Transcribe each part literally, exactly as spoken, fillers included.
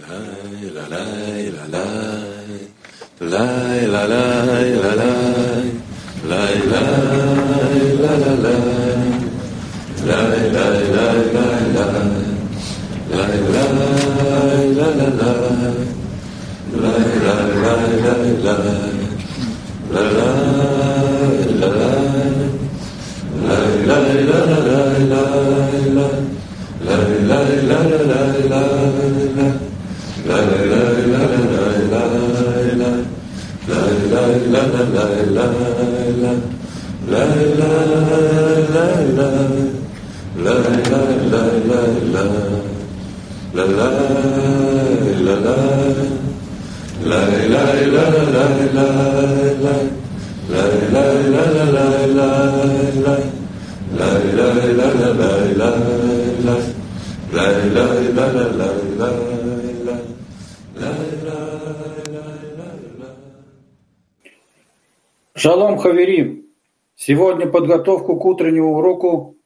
Шалом, хаверим! Сегодня подготовку к утреннему уроку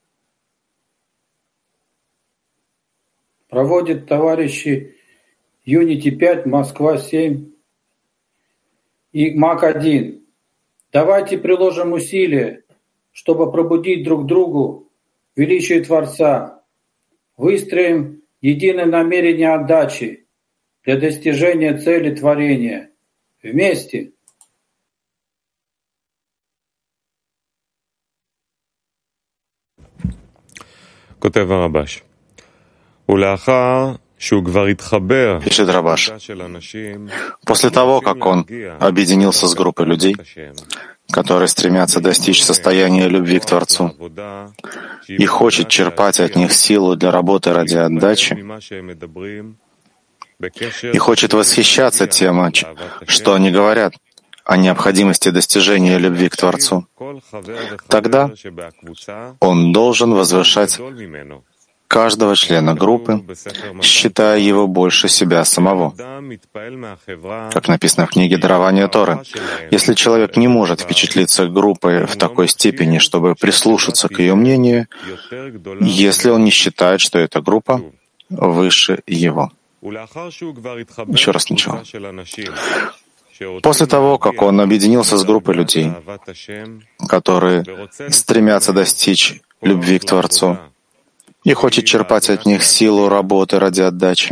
проводят товарищи Unity пять, Москва семь и Мак один. Давайте приложим усилия, чтобы пробудить друг другу величие Творца. Выстроим единое намерение отдачи для достижения цели творения. Вместе! כותב הרבש, ולאחר שהוא כבר התחבר, пишет Рабаш, после того, как он объединился с группой людей, которые стремятся достичь состояния любви к Творцу и хочет черпать от них силу для работы ради отдачи, и хочет восхищаться тем, что они говорят о необходимости достижения любви к Творцу, тогда он должен возвышать каждого члена группы, считая его больше себя самого. Как написано в книге «Дарование Торы», если человек не может впечатлиться группой в такой степени, чтобы прислушаться к ее мнению, если он не считает, что эта группа выше его. Еще раз начало. После того, как он объединился с группой людей, которые стремятся достичь любви к Творцу и хочет черпать от них силу работы ради отдачи,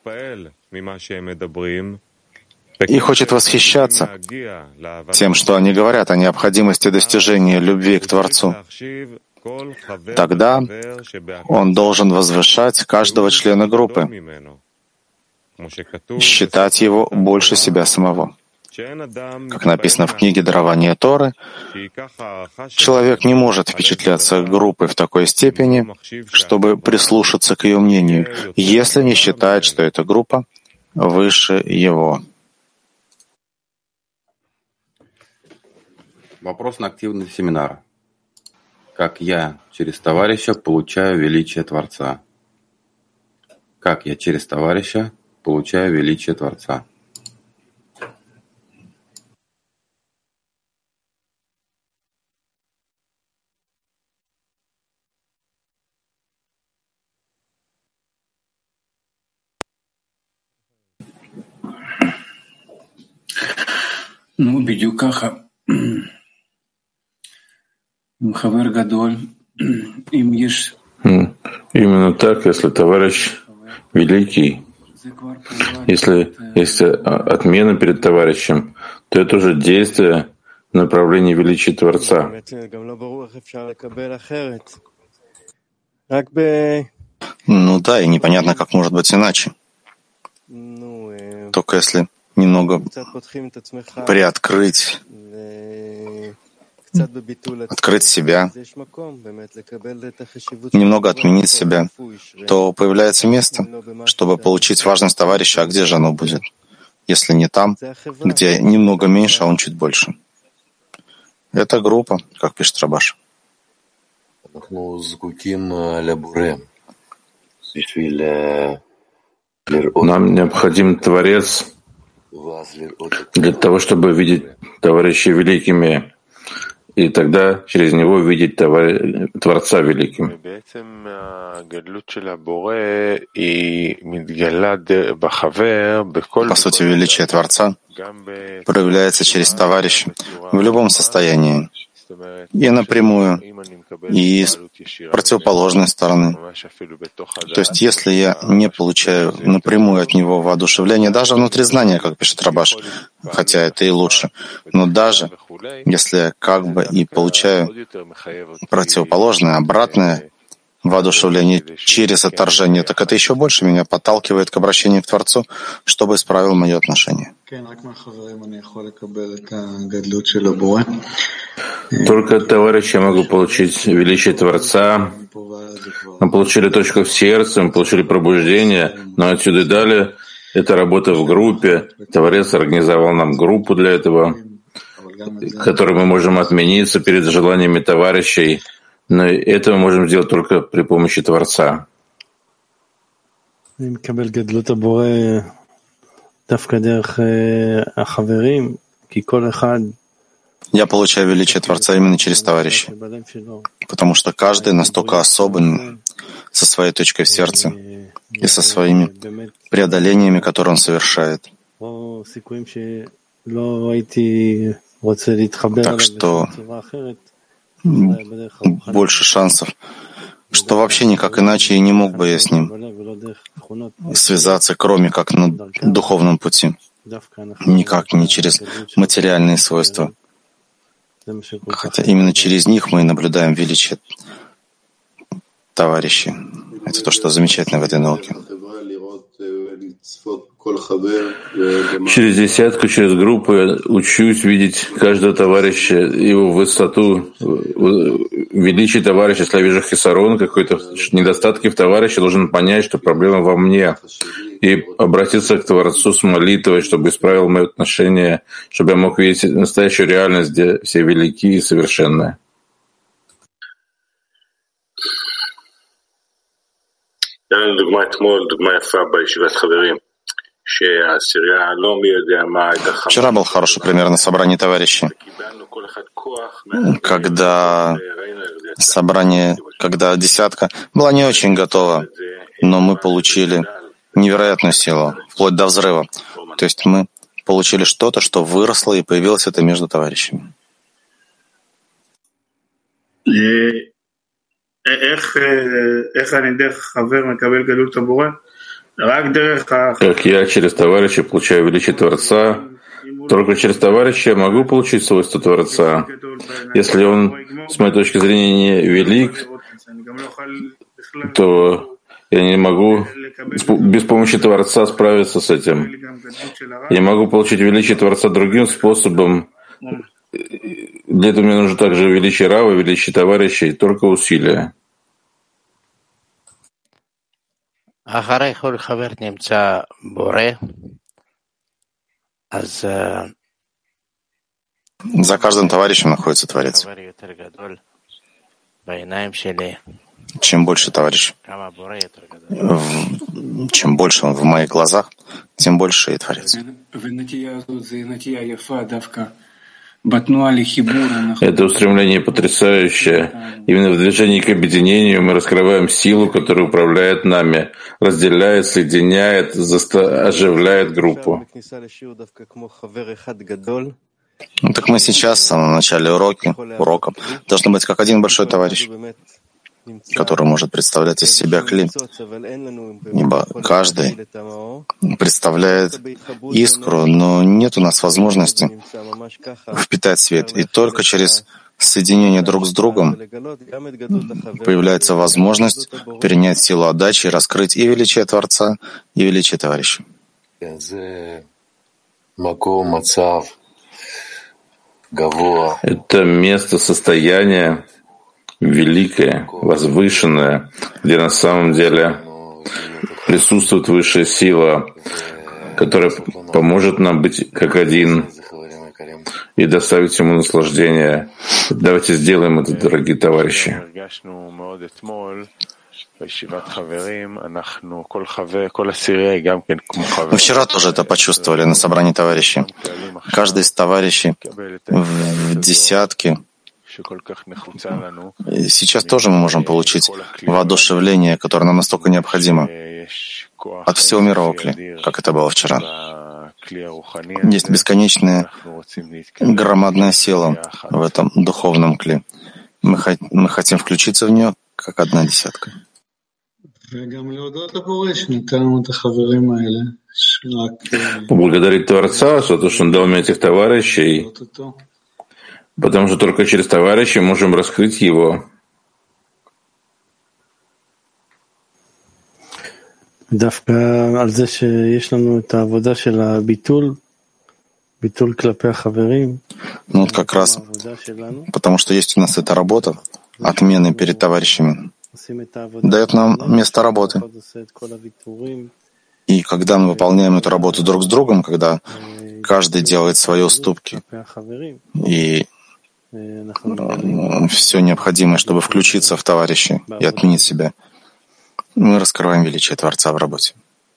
и хочет восхищаться тем, что они говорят о необходимости достижения любви к Творцу, тогда он должен возвышать каждого члена группы, считать его больше себя самого. Как написано в книге «Дарование Торы», человек не может впечатляться группой в такой степени, чтобы прислушаться к ее мнению, если не считает, что эта группа выше его. Вопрос на активный семинар. Как я через товарища получаю величие Творца? Как я через товарища получаю величие Творца? Ну, бедю каха. Хавер гадоль. Им ешь. Именно так, если товарищ великий, если есть отмена перед товарищем, то это уже действие в направлении величия Творца. Ну да, и непонятно, как может быть иначе. Только если немного приоткрыть, открыть себя, немного отменить себя, то появляется место, чтобы получить важность товарища, а где же оно будет? Если не там, где немного меньше, а он чуть больше. Это группа, как пишет Рабаш. Нам необходим Творец для того, чтобы видеть товарищей великими и тогда через него видеть Творца великим. По сути, величие Творца проявляется через товарища в любом состоянии, и напрямую, и с противоположной стороны. То есть, если я не получаю напрямую от него воодушевление, даже внутри знания, как пишет Рабаш, хотя это и лучше, но даже если я как бы и получаю противоположное, обратное воодушевление через отторжение, так это еще больше меня подталкивает к обращению к Творцу, чтобы исправил мое отношение. Только от товарища я могу получить величие Творца. Мы получили точку в сердце, мы получили пробуждение, но отсюда и далее это работа в группе. Творец организовал нам группу для этого, которой мы можем отмениться перед желаниями товарищей. Но это мы можем сделать только при помощи Творца. Я получаю величие Творца именно через товарищей, потому что каждый настолько особен со своей точкой в сердце и со своими преодолениями, которые он совершает. Так что больше шансов, что вообще никак иначе и не мог бы я с ним связаться, кроме как на духовном пути, никак не через материальные свойства. Хотя именно через них мы и наблюдаем величие товарищей. Это то, что замечательно в этой науке. Через десятку, через группу я учусь видеть каждого товарища, его высоту, величие товарища. Если я вижу хисарон, какой-то недостатки в товарище, должен понять, что проблема во мне, и обратиться к Творцу с молитвой, чтобы исправил мои отношения, чтобы я мог видеть настоящую реальность, где все велики и совершенные. Вчера был хороший пример на собрании товарищей, когда собрание, когда десятка была не очень готова, но мы получили невероятную силу, вплоть до взрыва. То есть мы получили что-то, что выросло, и появилось это между товарищами. Как я через товарища получаю величие Творца, только через товарища я могу получить свойства Творца. Если он, с моей точки зрения, не велик, то я не могу без помощи Творца справиться с этим. Я могу получить величие Творца другим способом. Для этого мне нужно также величие Рава, величие товарищей, только усилия. За каждым товарищем находится Творец. Чем больше товарищ, чем больше он в моих глазах, тем больше и Творец. Это устремление потрясающее. Именно в движении к объединению мы раскрываем силу, которая управляет нами, разделяет, соединяет, заста... оживляет группу. Ну, так мы сейчас, в самом начале уроки, урока, должны быть как один большой товарищ, который может представлять из себя кли, ибо каждый представляет искру, но нет у нас возможности впитать свет. И только через соединение друг с другом появляется возможность перенять силу отдачи и раскрыть и величие Творца, и величие товарища. Это место состояния великое, возвышенное, где на самом деле присутствует высшая сила, которая поможет нам быть как один и доставить ему наслаждение. Давайте сделаем это, дорогие товарищи. Мы вчера тоже это почувствовали на собрании товарищей. Каждый из товарищей в десятке Сейчас тоже мы можем получить воодушевление, которое нам настолько необходимо от всего мирового кли, как это было вчера. Есть бесконечная громадная сила в этом духовном кли. Мы, хот- мы хотим включиться в нее, как одна десятка. Поблагодарить Творца за то, что Он дал мне этих товарищей, потому что только через товарищей можем раскрыть Его. דווקא על זה שיש לנו את העבודה של הביטול, ביטול כלפי החברים. Ну вот как раз потому что есть у нас эта работа, отмены перед товарищами, дает нам место работы. И когда мы выполняем эту работу друг с другом, когда каждый делает свои уступки и все необходимое, чтобы включиться в товарищей и отменить себя, мы раскрываем величие Творца в работе.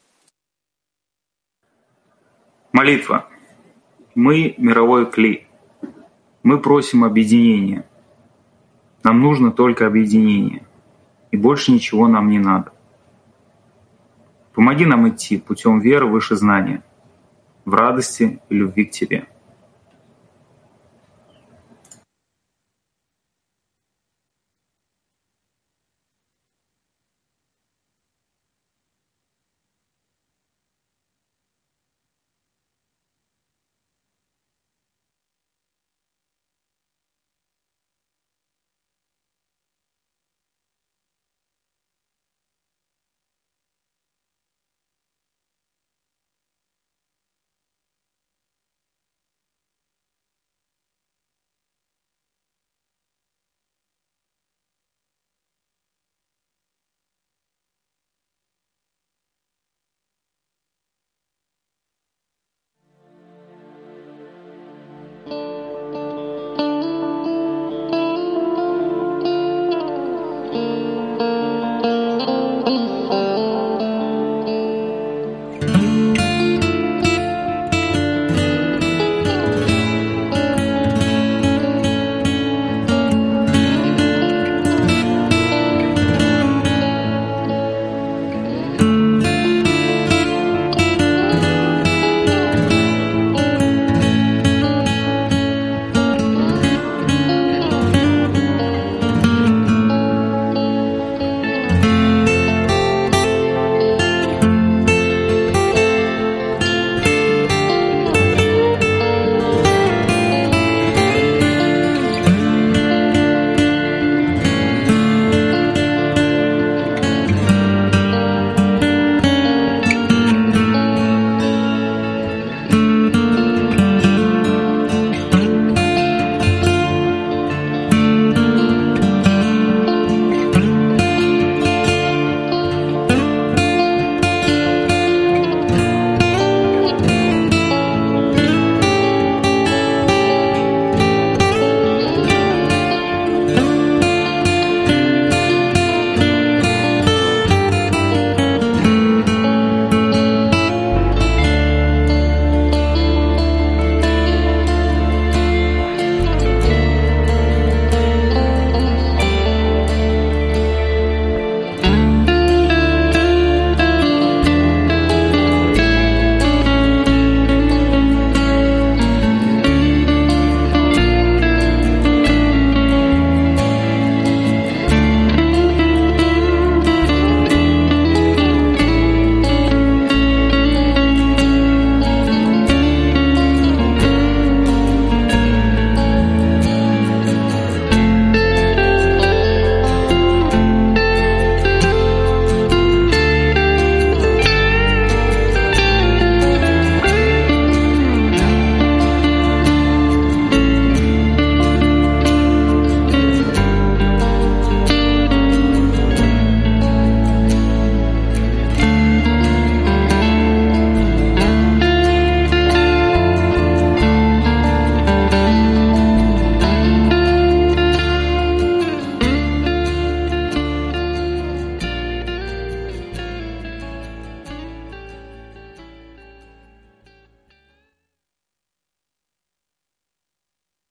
Молитва. Мы — мировой кли. Мы просим объединения. Нам нужно только объединение. И больше ничего нам не надо. Помоги нам идти путем веры выше знания, в радости и любви к Тебе.